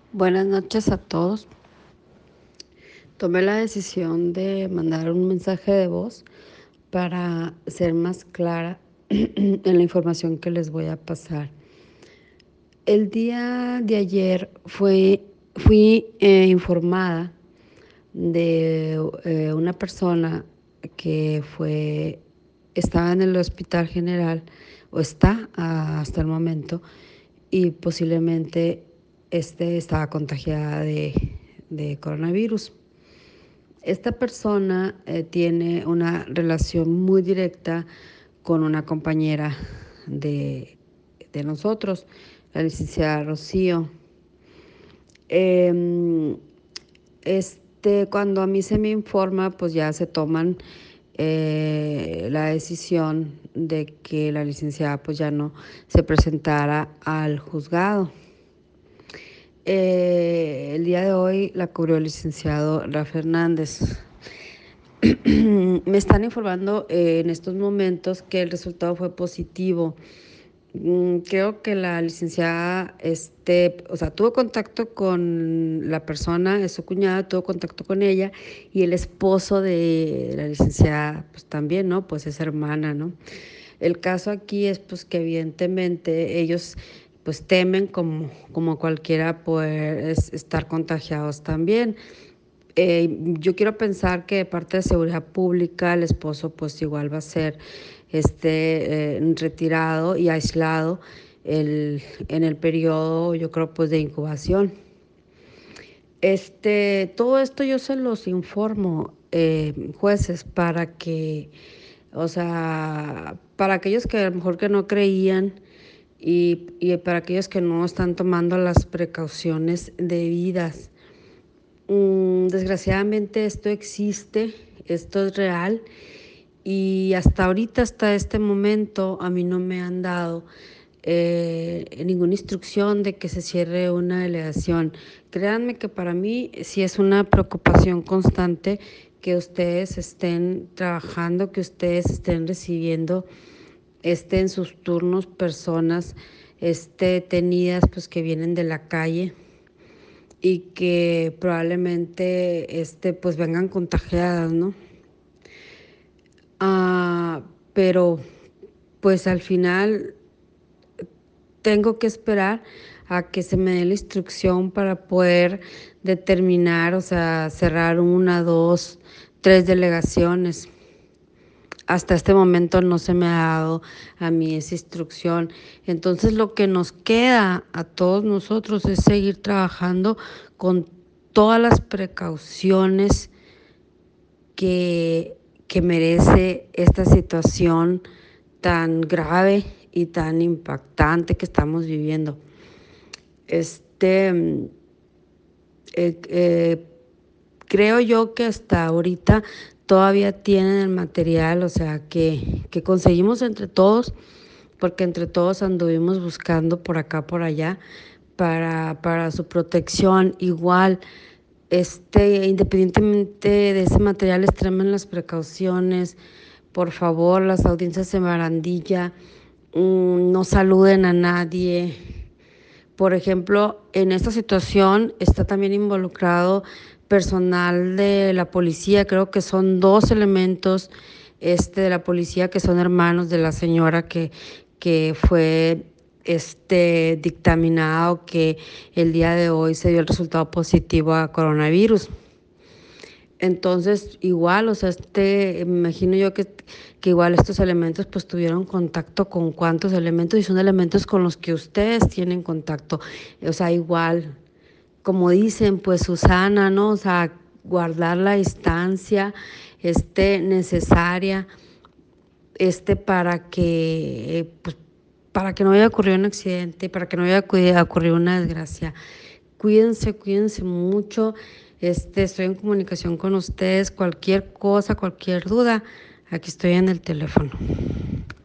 Buenas noches a todos. Tomé la decisión de mandar un mensaje de voz para ser más clara en la información que les voy a pasar. El día de ayer fui informada de una persona que estaba en el Hospital General o está hasta el momento y posiblemente estaba contagiada de coronavirus. Esta persona tiene una relación muy directa con una compañera de, de nosotros, la licenciada Rocío. Eh, Cuando a mí se me informa, pues ya se toman la decisión de que la licenciada pues ya no se presentara al juzgado. El día de hoy la cubrió el licenciado Rafa Hernández. Me están informando en estos momentos que el resultado fue positivo. Creo que la licenciada, tuvo contacto con la persona, es su cuñada, tuvo contacto con ella y el esposo de la licenciada, pues también, ¿no? Pues es hermana, ¿no? El caso aquí es pues que evidentemente ellos pues temen como cualquiera poder estar contagiados también. Yo quiero pensar que de parte de seguridad pública el esposo pues igual va a ser retirado y aislado en el periodo, yo creo, pues de incubación. Todo esto yo se los informo, jueces, para que, o sea, para aquellos que a lo mejor que no creían y para aquellos que no están tomando las precauciones debidas. Desgraciadamente esto existe, esto es real y hasta ahorita, hasta este momento, a mí no me han dado ninguna instrucción de que se cierre una delegación. Créanme que para mí sí es una preocupación constante que ustedes estén trabajando, que ustedes estén recibiendo en sus turnos personas tenidas pues que vienen de la calle y que probablemente pues vengan contagiadas, ¿no? Pero pues al final tengo que esperar a que se me dé la instrucción para poder determinar, o sea, cerrar una, dos, tres delegaciones. Hasta este momento no se me ha dado a mí esa instrucción. Entonces lo que nos queda a todos nosotros es seguir trabajando con todas las precauciones que, que merece esta situación tan grave y tan impactante que estamos viviendo. Eh, eh, Creo yo que hasta ahorita todavía tienen el material, o sea, que conseguimos entre todos, porque entre todos anduvimos buscando por acá, por allá, para su protección. Igual, independientemente de ese material, extremen las precauciones. Por favor, las audiencias de barandilla, no saluden a nadie. Por ejemplo, en esta situación está también involucrado personal de la policía, creo que son dos elementos de la policía que son hermanos de la señora que fue dictaminado que el día de hoy se dio el resultado positivo a coronavirus. Entonces, igual, o sea, me imagino yo que igual estos elementos pues tuvieron contacto con cuántos elementos y son elementos con los que ustedes tienen contacto. O sea, igual, como dicen, pues Susana, ¿no? O sea, guardar la distancia, necesaria, para que, pues, para que no vaya a ocurrir un accidente, para que no vaya a ocurrir una desgracia. Cuídense, cuídense mucho. Estoy en comunicación con ustedes. Cualquier cosa, cualquier duda, aquí estoy en el teléfono.